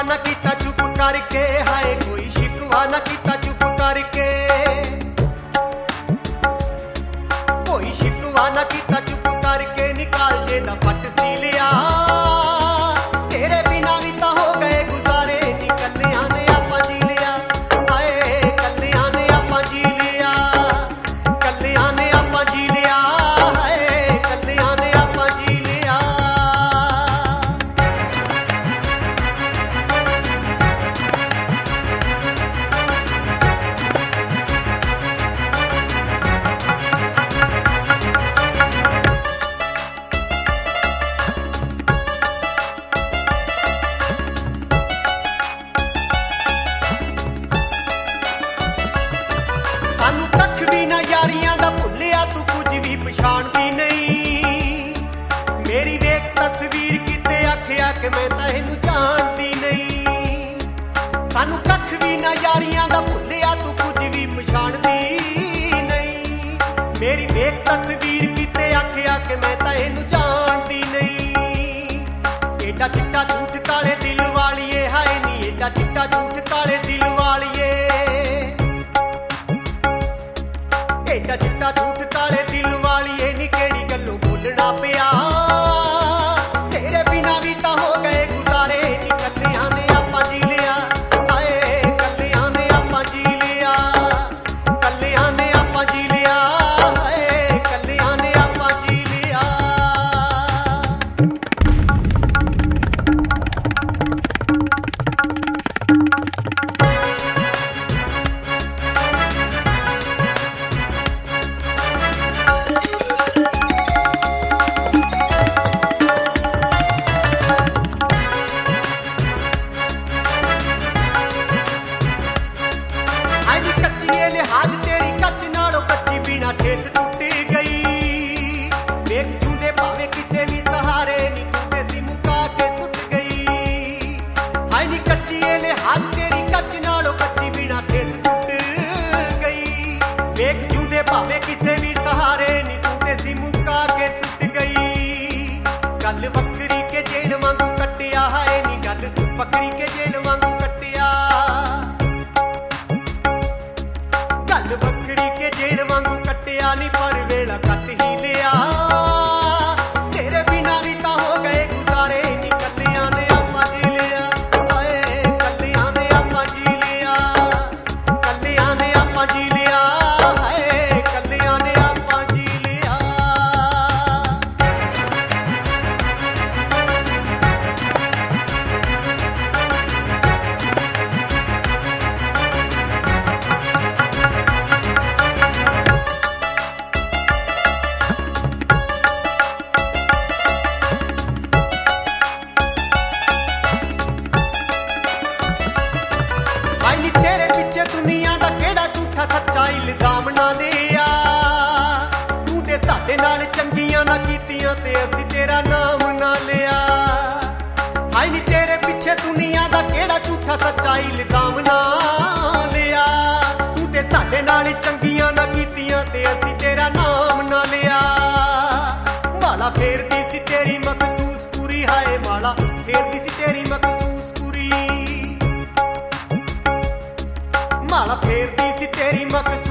ना कीता चुप करके, हाय कोई शिकवा ना कीता चुप करके, कोई शिकवा ना कीता चुप करके, निकाल जे दा फट सी लिया, तेरे बिना भी तो हो गए गुजारे, निकलिया ने आपा जी लिया, हाय कलिया ने आपा जी लिया, कलिया ने आपा जी लिया, हाय कलिया ने आपा जी लिया। सानू कख भी ना यारियां दा भुलिया, तू कुछ भी पछाणदी नहीं, मेरी वेख तस्वीर किते आखिया कि मैं तैनू जानदी नहीं। सानू कख भी ना यारियां दा भुलिया, तू कुछ भी पछाणदी नहीं, मेरी वेख तस्वीर किते आखिया कि मैं तैनू जानदी नहीं। एडा चिट्टा झूठ काले दिल वालिए, हाय नी एडा चिट्टा झूठ काले दिल वालिए, एडा चिट्टा झूठ काले दिल वालिए, नी केड़ी गल्लों बोलना पिया, तेरे बिना भी तो हो गए गुजारे, नी कलिया ने आपा जी लिया, हाय कलिया ने आपा जी लिया, कलिया ने आपा जी लिया, हाय कलिया ने आपा जी लिया। हाय कच्ची ये लिहाज तेरी कच्च नालों कच्ची बिना ठेस टूट गई, वेख जूंदे भावे किसे भी सहारे, नी टूटे सी मुका के सुट गई। हाय नी कच्ची ये लिहाज तेरी कच्च नालों कच्ची बिना ठेस टूट गई, वेख जूंदे भावे किसे भी सहारे, नी टूटे सी मुका के सुट गई। गल बकरी के जेल वांगू कटिया, हाय नी गल बकरी के जेल वांगू कटिया, गल बकरी के जेल वांगू कटिया, नी पर वेला कट ही लिया, तेरे बिना भी तो हो गए गुजारे, नी कलिया ने आपा जी लिया, हाय कलिया ने आपा जी लिया, कलिया ने आपा जी लिया, हाय कलिया ने आपा जी लिया। हाय नी तेरे पिछे दुनिया दा केड़ा झूठा सच्चा इल्जाम ना लिया, तू ते साडे नाल चंगियां ना कीतियां ते असीं तेरा नाम ना लिया। हाय नी तेरे पिछे दुनिया दा केड़ा झूठा सच्चा इल्जाम ना लिया, तू ते साडे नाल चंगियां ना कीतियां ते असीं तेरा नाम ना लिया। माला फेरदी सी तेरी मखसूस पूरी, हाय माला फेरदी सी तेरी मखसूस पूरी, माला फेरदी सी तेरी मखसूस